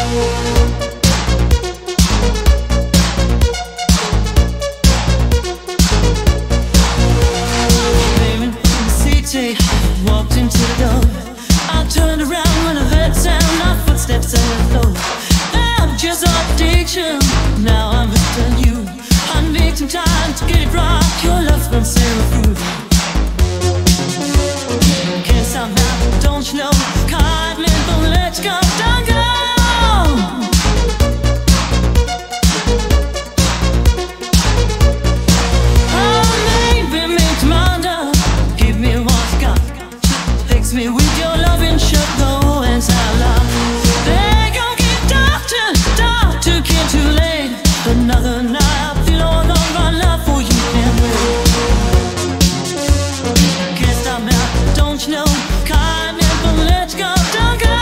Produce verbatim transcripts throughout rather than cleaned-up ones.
Walked into the door. I turned around when I heard sound of footsteps on the floor. I'm just addiction. Now I'm hooked on you. I need some time to get it right. Your love's been so through. Can't stop now, don't you know? Can't let go, let you go, don't go. Me with your loving shut the hands out loud. They gon' get doctor, doctor, can't too late. Another night, I feel all over my love for you can't wait. Can't stop now, don't you know? Can't never let you go, don't go.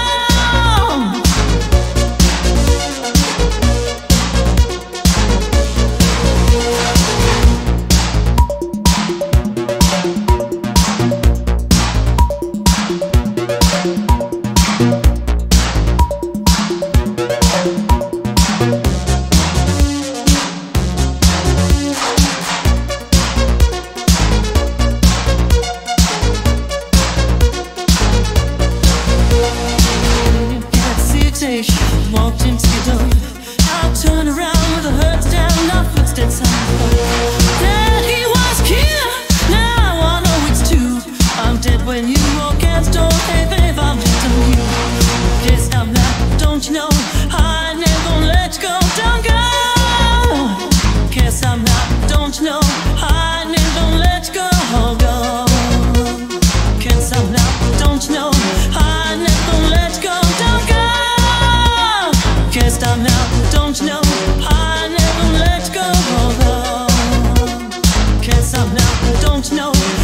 Walked into the door. I turned around with a hurt down, no footsteps on the floor. That he was here, now I know it's true. I'm dead when you walk out the door. Hey babe, I'm hooked on you. Can't stop now, don't you know? I never gonna let you go, don't go. Can't stop now, don't you know? I never gonna let you go, go. Can't stop now, don't you know? I never gonna let you go, don't go. Can't stop now, don't you know? I never let you go, go. Can't stop now, don't you know?